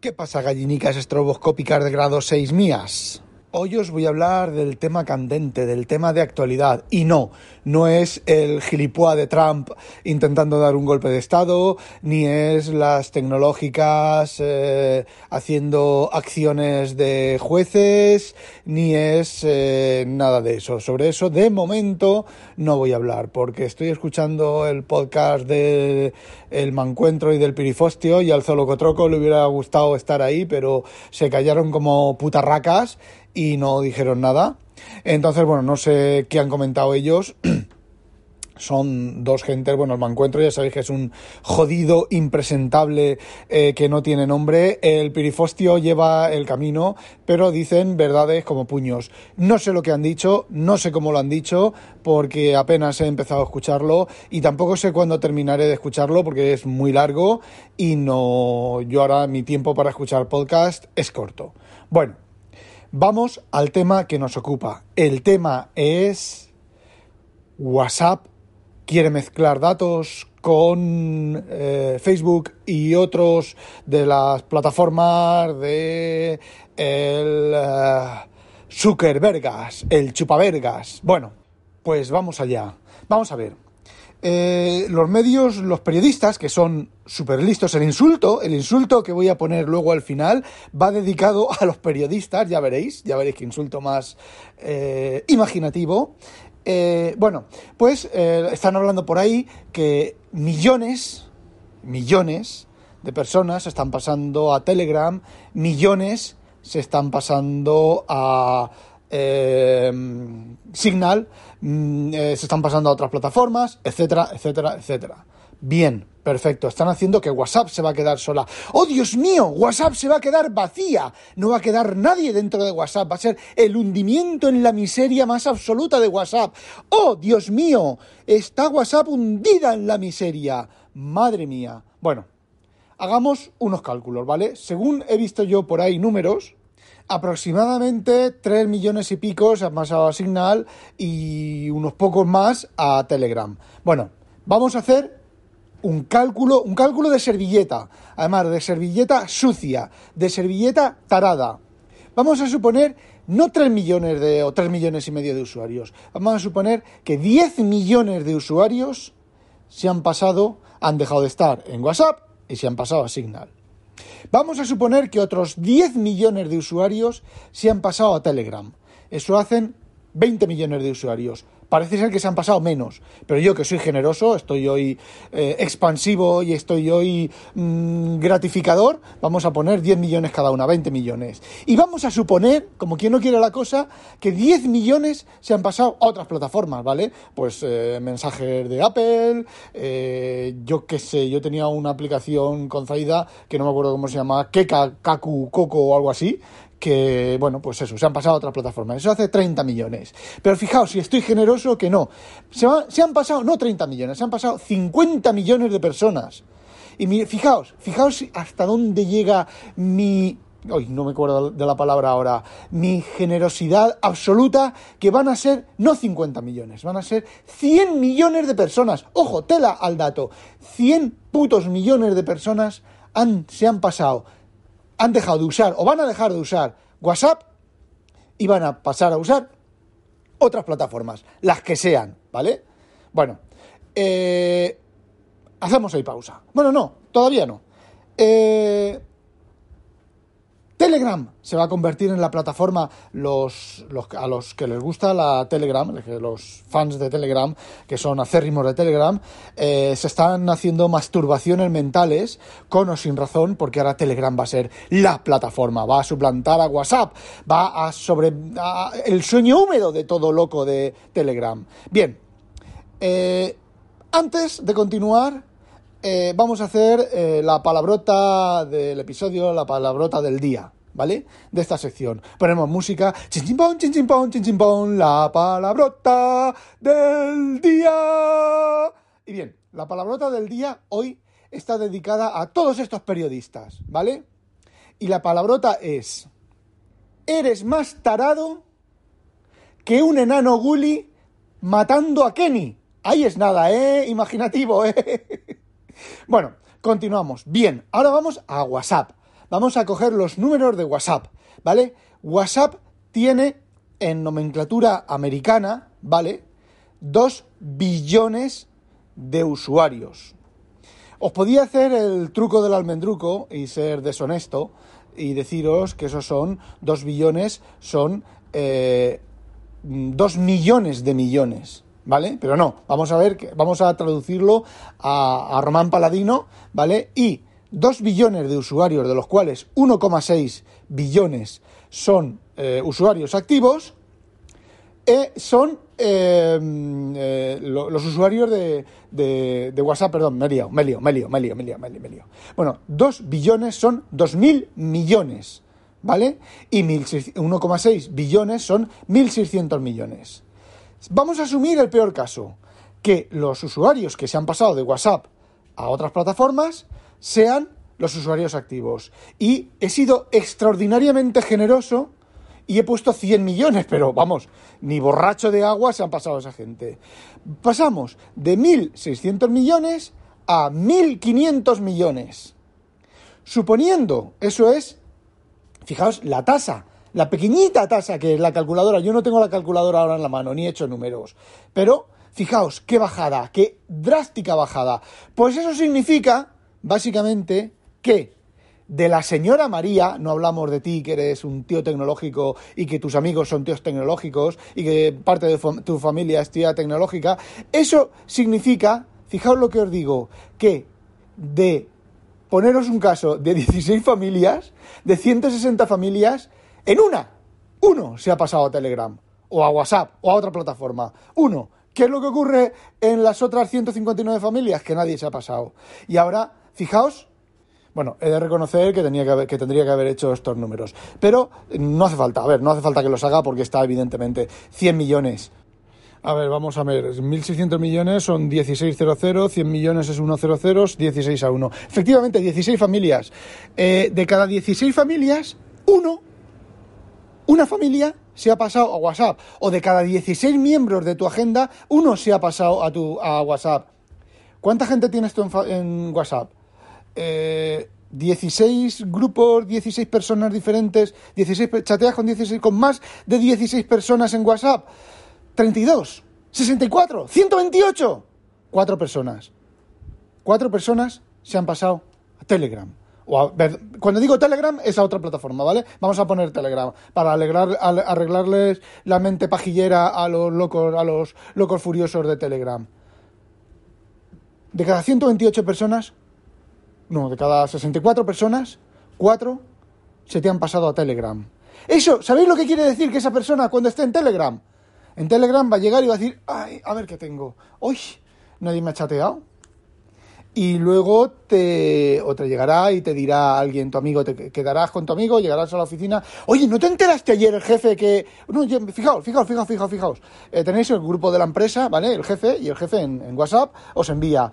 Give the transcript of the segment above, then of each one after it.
¿Qué pasa, gallinicas estroboscópicas de grado 6 mías? Hoy os voy a hablar del tema candente, del tema de actualidad. Y no es el gilipúa de Trump intentando dar un golpe de estado, ni es las tecnológicas haciendo acciones de jueces, ni es nada de eso. Sobre eso, de momento, no voy a hablar, porque estoy escuchando el podcast de El Mancuentro y del Pirifostio, y al Zolocotroco le hubiera gustado estar ahí, pero se callaron como putarracas y no dijeron nada. Entonces, bueno, no sé qué han comentado ellos. Son dos gentes, bueno, el Mancuentro ya sabéis que es un jodido impresentable que no tiene nombre. El Pirifostio lleva el camino, pero dicen verdades como puños. No sé lo que han dicho, no sé cómo lo han dicho, porque apenas he empezado a escucharlo y tampoco sé cuándo terminaré de escucharlo porque es muy largo y yo ahora mi tiempo para escuchar podcast es corto. Bueno, vamos al tema que nos ocupa. El tema es WhatsApp. Quiere mezclar datos con Facebook y otros de las plataformas de el Zuckerbergas, el chupavergas. Bueno, pues vamos allá. Vamos a ver. Los medios, los periodistas, que son súper listos, el insulto que voy a poner luego al final va dedicado a los periodistas, ya veréis qué insulto más imaginativo. Están hablando por ahí que millones de personas se están pasando a Telegram, millones se están pasando a Signal, se están pasando a otras plataformas, etcétera, etcétera, etcétera. Bien, perfecto. Están haciendo que WhatsApp se va a quedar sola. ¡Oh, Dios mío! WhatsApp se va a quedar vacía. No va a quedar nadie dentro de WhatsApp. Va a ser el hundimiento en la miseria más absoluta de WhatsApp. ¡Oh, Dios mío! Está WhatsApp hundida en la miseria. Madre mía. Bueno, hagamos unos cálculos, ¿vale? Según he visto yo por ahí números, aproximadamente 3 millones y pico se han pasado a Signal y unos pocos más a Telegram. Bueno, vamos a hacer un cálculo de servilleta, además de servilleta sucia, de servilleta tarada. Vamos a suponer no 3 millones o 3 millones y medio de usuarios. Vamos a suponer que 10 millones de usuarios han dejado de estar en WhatsApp y se han pasado a Signal. Vamos a suponer que otros 10 millones de usuarios se han pasado a Telegram. Eso hacen 20 millones de usuarios. Parece ser que se han pasado menos, pero yo, que soy generoso, estoy hoy expansivo y estoy hoy gratificador, vamos a poner 10 millones cada una, 20 millones. Y vamos a suponer, como quien no quiere la cosa, que 10 millones se han pasado a otras plataformas, ¿vale? Pues mensajes de Apple, yo qué sé, yo tenía una aplicación con Zaida, que no me acuerdo cómo se llama, Kaku, Coco o algo así, que, bueno, pues eso, se han pasado a otras plataformas. Eso hace 30 millones. Pero fijaos, si estoy generoso, que no. Se han pasado, no 30 millones, se han pasado 50 millones de personas. Y fijaos hasta dónde llega no me acuerdo de la palabra ahora, mi generosidad absoluta, que van a ser no 50 millones, van a ser 100 millones de personas. Ojo, tela al dato. 100 putos millones de personas han dejado de usar o van a dejar de usar WhatsApp y van a pasar a usar otras plataformas, las que sean, ¿vale? Bueno, hacemos ahí pausa. Bueno, no, todavía no. Telegram se va a convertir en la plataforma, a los que les gusta la Telegram, los fans de Telegram, que son acérrimos de Telegram, se están haciendo masturbaciones mentales, con o sin razón, porque ahora Telegram va a ser la plataforma, va a suplantar a WhatsApp, el sueño húmedo de todo loco de Telegram. Bien, antes de continuar, vamos a hacer la palabrota del episodio, la palabrota del día, ¿vale? De esta sección. Ponemos música, chin chin pon, chin chin pon, chin chin pon, la palabrota del día. Y bien, la palabrota del día hoy está dedicada a todos estos periodistas, ¿vale? Y la palabrota es: eres más tarado que un enano gully matando a Kenny. Ahí es nada, imaginativo, Bueno, continuamos. Bien, ahora vamos a WhatsApp. vamos a coger los números de WhatsApp, ¿vale? WhatsApp tiene, en nomenclatura americana, ¿vale?, 2 billones de usuarios. Os podía hacer el truco del almendruco y ser deshonesto y deciros que esos son 2 billones, son 2 millones de millones, ¿vale? Pero no, vamos a traducirlo a Román Paladino, ¿vale? Y 2 billones de usuarios, de los cuales 1,6 billones son usuarios activos, son los usuarios de WhatsApp, perdón, me he liado. Bueno, 2 billones son 2.000 millones, ¿vale? Y 1,6 billones son 1.600 millones. Vamos a asumir el peor caso, que los usuarios que se han pasado de WhatsApp a otras plataformas sean los usuarios activos. Y he sido extraordinariamente generoso y he puesto 100 millones, pero vamos, ni borracho de agua se han pasado esa gente. Pasamos de 1.600 millones a 1.500 millones. Suponiendo, eso es, fijaos, la tasa, la pequeñita tasa que es la calculadora. Yo no tengo la calculadora ahora en la mano, ni he hecho números, pero fijaos, qué bajada, qué drástica bajada. Pues eso significa, básicamente, que de la señora María, no hablamos de ti que eres un tío tecnológico y que tus amigos son tíos tecnológicos y que parte de tu familia es tía tecnológica, eso significa, fijaos lo que os digo, que de poneros un caso de 16 familias, de 160 familias, en uno se ha pasado a Telegram, o a WhatsApp, o a otra plataforma. Uno. ¿Qué es lo que ocurre en las otras 159 familias? Que nadie se ha pasado. Y ahora, fijaos, bueno, he de reconocer que tendría que haber hecho estos números. Pero no hace falta, no hace falta que los haga porque está evidentemente 100 millones. A ver, vamos a ver, 1.600 millones son 16,00, 100 millones es 1,00, 16-1. Efectivamente, 16 familias. De cada 16 familias, una familia se ha pasado a WhatsApp. O de cada 16 miembros de tu agenda, uno se ha pasado a WhatsApp. ¿Cuánta gente tienes tú en WhatsApp? 16 grupos, 16 personas diferentes, 16 chateas con más de 16 personas en WhatsApp, 32, 64, 128, 4 personas se han pasado a Telegram. Cuando digo Telegram es a otra plataforma, ¿vale? Vamos a poner Telegram para arreglarles la mente pajillera a los locos furiosos de Telegram. De cada 128 personas, no, de cada 64 personas, 4 se te han pasado a Telegram. Eso, ¿sabéis lo que quiere decir? Que esa persona cuando esté en Telegram va a llegar y va a decir, ay, a ver qué tengo. Uy, nadie me ha chateado. Y luego te llegará y te dirá alguien, tu amigo, te quedarás con tu amigo, llegarás a la oficina. Oye, ¿no te enteraste ayer el jefe que...? No, fijaos. Tenéis el grupo de la empresa, ¿vale? El jefe en WhatsApp os envía...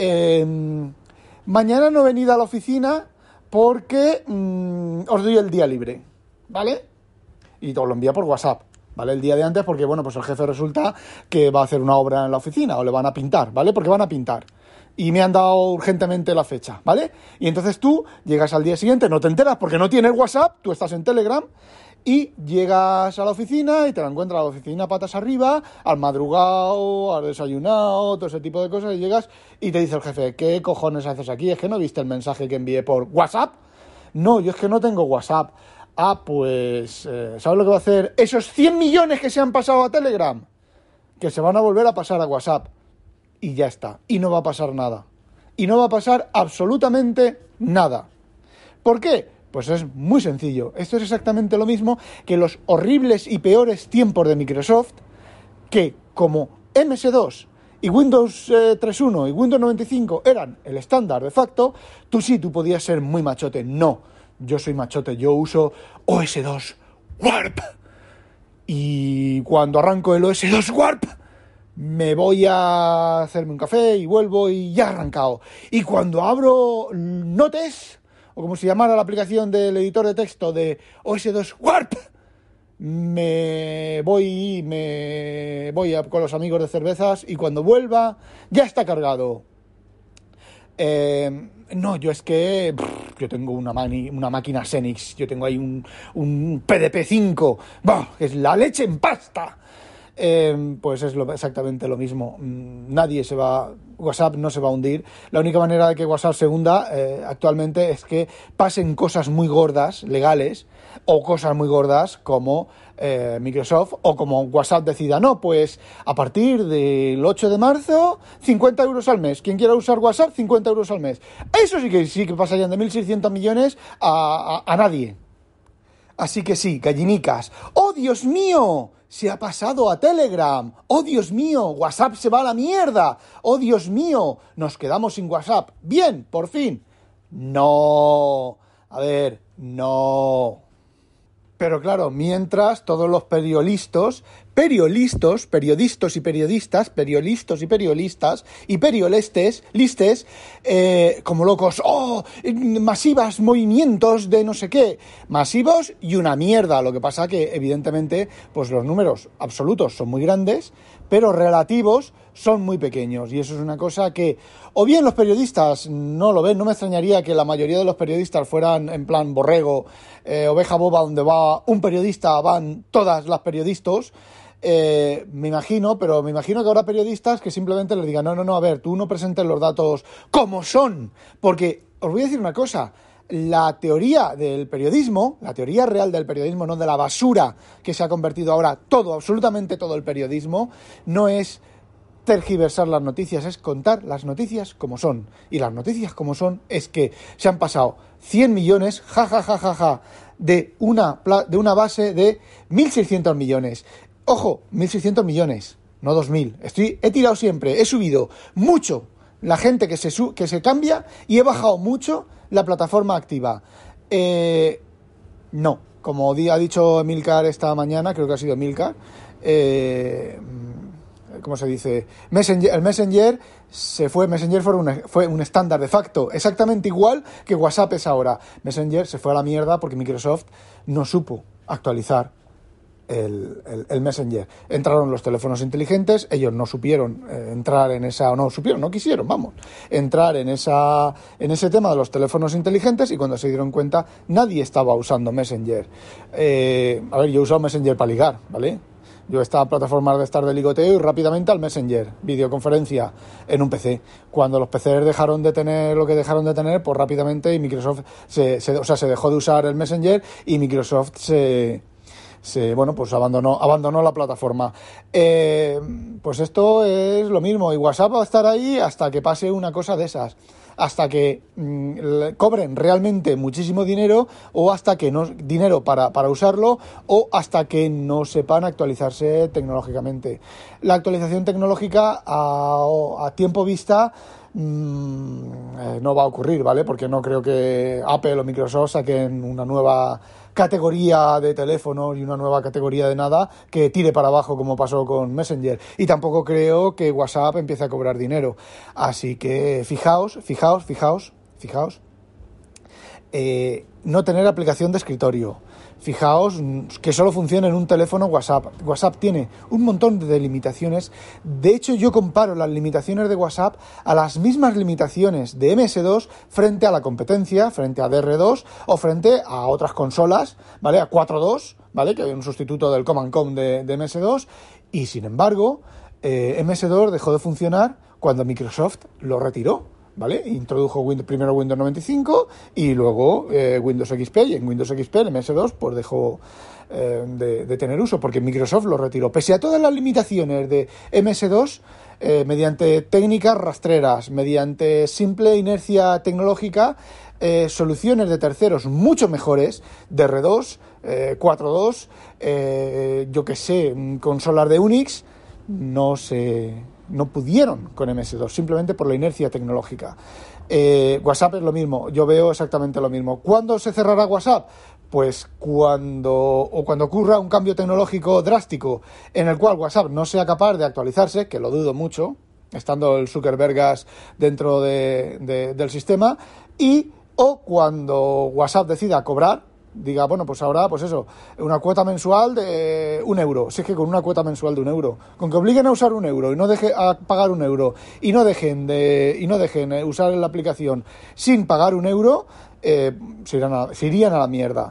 mañana no venid a la oficina porque os doy el día libre, ¿vale? Y te lo envía por WhatsApp, ¿vale? El día de antes porque, bueno, pues el jefe resulta que va a hacer una obra en la oficina o le van a pintar, ¿vale? Porque van a pintar. Y me han dado urgentemente la fecha, ¿vale? Y entonces tú llegas al día siguiente, no te enteras porque no tienes WhatsApp, tú estás en Telegram y llegas a la oficina y te la encuentras a la oficina patas arriba, al madrugado, al desayunado, todo ese tipo de cosas, y llegas y te dice el jefe, ¿qué cojones haces aquí? ¿Es que no viste el mensaje que envié por WhatsApp? No, yo es que no tengo WhatsApp. Ah, pues, ¿sabes lo que va a hacer? Esos 100 millones que se han pasado a Telegram, que se van a volver a pasar a WhatsApp. Y ya está. Y no va a pasar nada. Y no va a pasar absolutamente nada. ¿Por qué? Pues es muy sencillo. Esto es exactamente lo mismo que los horribles y peores tiempos de Microsoft, que como MS2 y Windows 3.1 y Windows 95 eran el estándar de facto, tú podías ser muy machote. No, yo soy machote, yo uso OS2 Warp. Y cuando arranco el OS2 Warp, me voy a hacerme un café y vuelvo y ya he arrancado. Y cuando abro Notes, o como se llamara la aplicación del editor de texto de OS2 Warp, me voy con los amigos de cervezas y cuando vuelva ya está cargado. No, yo es que yo tengo una máquina Xenix, yo tengo ahí un PDP-5, ¡bah! Es la leche en pasta. Pues es exactamente lo mismo. WhatsApp no se va a hundir. La única manera de que WhatsApp se hunda actualmente es que pasen cosas muy gordas, legales, o cosas muy gordas como Microsoft, o como WhatsApp decida, no, pues a partir del 8 de marzo, 50 euros al mes. Quien quiera usar WhatsApp, 50 euros al mes. Eso sí que pasarían de 1.600 millones a nadie. Así que sí, gallinicas. ¡Oh, Dios mío! Se ha pasado a Telegram. ¡Oh, Dios mío! WhatsApp se va a la mierda. ¡Oh, Dios mío! Nos quedamos sin WhatsApp. Bien, por fin. No. A ver, no. Pero claro, mientras todos los periodistas y periolestes, como locos, masivas movimientos de no sé qué, masivos y una mierda. Lo que pasa que, evidentemente, pues los números absolutos son muy grandes, pero relativos son muy pequeños, y eso es una cosa que o bien los periodistas no lo ven. No me extrañaría que la mayoría de los periodistas fueran en plan borrego, oveja boba, donde va un periodista van todas las periodistas. Me imagino que habrá periodistas que simplemente les digan, no, a ver, tú no presentes los datos como son, porque os voy a decir una cosa. La teoría del periodismo, la teoría real del periodismo, no de la basura que se ha convertido ahora absolutamente todo el periodismo, no es tergiversar las noticias, es contar las noticias como son. Y las noticias como son es que se han pasado 100 millones, de una base de 1.600 millones. Ojo, 1.600 millones, no 2.000. He tirado siempre, he subido mucho la gente que se cambia y he bajado mucho la plataforma activa. No, como ha dicho Emilcar esta mañana, creo que ha sido Emilcar, ¿cómo se dice? El Messenger fue un estándar de facto, exactamente igual que WhatsApp es ahora. Messenger se fue a la mierda porque Microsoft no supo actualizar el Messenger. Entraron los teléfonos inteligentes, ellos no supieron entrar en esa, no quisieron entrar en ese tema de los teléfonos inteligentes, y cuando se dieron cuenta nadie estaba usando Messenger. A ver, yo he usado Messenger para ligar, ¿vale? Yo estaba en plataformas de estar de ligoteo y rápidamente al Messenger, videoconferencia en un PC. Cuando los PCs dejaron de tener lo que dejaron de tener, pues rápidamente Microsoft se dejó de usar el Messenger, y Microsoft abandonó la plataforma. Pues esto es lo mismo, y WhatsApp va a estar ahí hasta que pase una cosa de esas, hasta que cobren realmente muchísimo dinero, o hasta que no dinero para usarlo, o hasta que no sepan actualizarse tecnológicamente. La actualización tecnológica a tiempo vista no va a ocurrir, ¿vale? Porque no creo que Apple o Microsoft saquen una nueva categoría de teléfonos y una nueva categoría de nada que tire para abajo como pasó con Messenger, y tampoco creo que WhatsApp empiece a cobrar dinero. Así que fijaos, no tener aplicación de escritorio. Fijaos que solo funciona en un teléfono WhatsApp. WhatsApp tiene un montón de limitaciones. De hecho, yo comparo las limitaciones de WhatsApp a las mismas limitaciones de MS2 frente a la competencia, frente a DR2 o frente a otras consolas, ¿vale? A 4.2, ¿vale? Que hay un sustituto del Command Com de MS2. Y sin embargo, MS2 dejó de funcionar cuando Microsoft lo retiró, ¿vale? Introdujo primero Windows 95 y luego Windows XP, y en Windows XP el MS2 pues dejó de tener uso porque Microsoft lo retiró. Pese a todas las limitaciones de MS2, mediante técnicas rastreras, mediante simple inercia tecnológica, soluciones de terceros mucho mejores, DR2, 4.2, yo que sé, consolas de Unix, no pudieron con MS2, simplemente por la inercia tecnológica. WhatsApp es lo mismo, yo veo exactamente lo mismo. ¿Cuándo se cerrará WhatsApp? Pues cuando ocurra un cambio tecnológico drástico en el cual WhatsApp no sea capaz de actualizarse, que lo dudo mucho, estando el Zuckerbergas dentro del sistema, o cuando WhatsApp decida cobrar, diga, bueno, pues ahora, pues eso, una cuota mensual de 1 euro. Si es que con una cuota mensual de 1 euro, con que obliguen a usar 1 euro y no a pagar 1 euro y no dejen usar la aplicación sin pagar 1 euro, se irían a la mierda.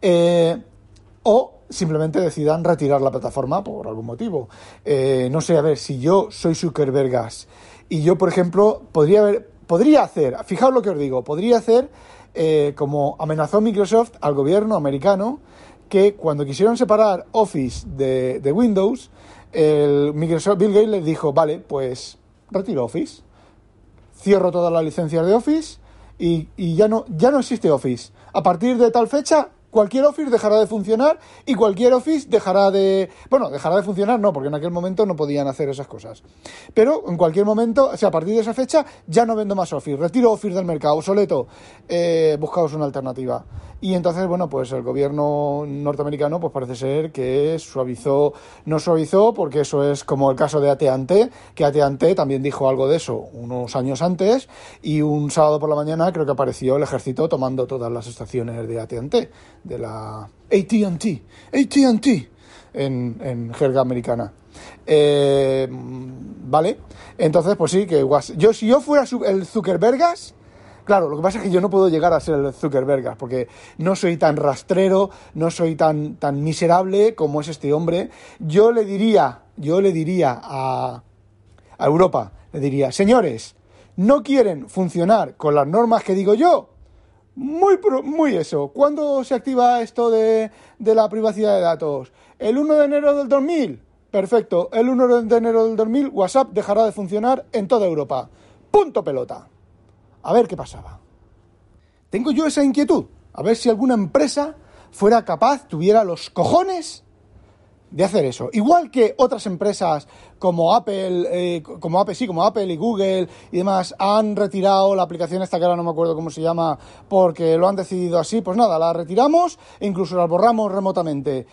O simplemente decidan retirar la plataforma por algún motivo. No sé, a ver, si yo soy Zuckerbergas y yo, por ejemplo, podría hacer, fijaos lo que os digo, podría hacer como amenazó Microsoft al gobierno americano, que cuando quisieron separar Office de Windows, Microsoft, Bill Gates les dijo, vale, pues retiro Office, cierro todas las licencias de Office y ya no existe Office. A partir de tal fecha, cualquier Office dejará de funcionar y cualquier Office dejará de funcionar, no, porque en aquel momento no podían hacer esas cosas. Pero en cualquier momento, o sea, a partir de esa fecha, ya no vendo más Office, retiro Office del mercado, obsoleto, buscaos una alternativa. Y entonces, bueno, pues el gobierno norteamericano, pues parece ser que no suavizó, porque eso es como el caso de AT&T, que AT&T también dijo algo de eso unos años antes, y un sábado por la mañana creo que apareció el ejército tomando todas las estaciones de AT&T, de la AT&T en jerga americana. Vale, entonces pues sí, que si yo fuera el Zuckerbergas, claro, lo que pasa es que yo no puedo llegar a ser el Zuckerbergas, porque no soy tan rastrero, no soy tan miserable como es este hombre. Yo le diría a Europa, le diría, señores, ¿no quieren funcionar con las normas que digo yo? Muy eso. ¿Cuándo se activa esto de la privacidad de datos? ¿El 1 de enero del 2000? Perfecto. El 1 de enero del 2000 WhatsApp dejará de funcionar en toda Europa. Punto pelota. A ver qué pasaba. Tengo yo esa inquietud. A ver si alguna empresa fuera capaz, tuviera los cojones de hacer eso. Igual que otras empresas como Apple y Google y demás han retirado la aplicación esta que ahora no me acuerdo cómo se llama porque lo han decidido así, pues nada, la retiramos e incluso la borramos remotamente.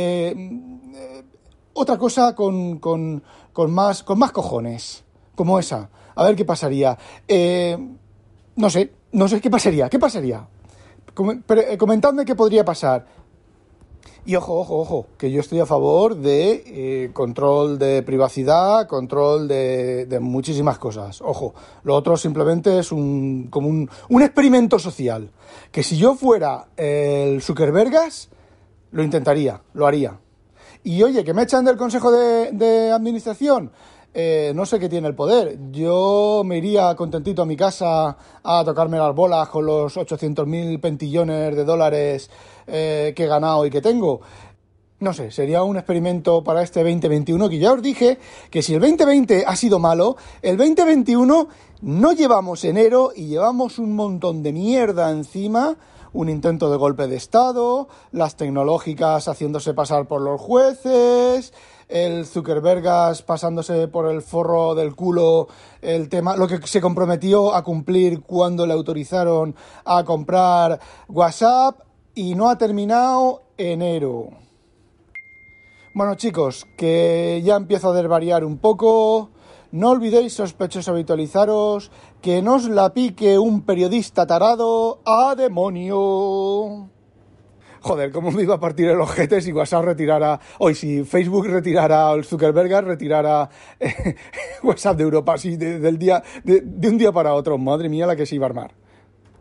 Otra cosa con más cojones, como esa. A ver qué pasaría. No sé qué pasaría. Comentadme qué podría pasar. Y ojo, que yo estoy a favor de control de privacidad, control de muchísimas cosas. Ojo, lo otro simplemente es como un experimento social. Que si yo fuera el Zuckerbergas, lo intentaría, lo haría. Y oye, que me echan del consejo de administración, no sé qué tiene el poder. Yo me iría contentito a mi casa a tocarme las bolas con los 800.000 pentillones de dólares que he ganado y que tengo. No sé, sería un experimento para este 2021, que ya os dije que si el 2020 ha sido malo, el 2021 no llevamos enero y llevamos un montón de mierda encima, un intento de golpe de Estado, las tecnológicas haciéndose pasar por los jueces, el Zuckerbergas pasándose por el forro del culo el tema, lo que se comprometió a cumplir cuando le autorizaron a comprar WhatsApp, y no ha terminado enero. Bueno, chicos, que ya empiezo a desvariar un poco. No olvidéis, sospechosos, habitualizaros, que no os la pique un periodista tarado. ¡A demonio! Joder, cómo me iba a partir el ojete si WhatsApp retirara... si Facebook retirara, el Zuckerberg retirara WhatsApp de Europa, así de un día para otro. Madre mía, la que se iba a armar.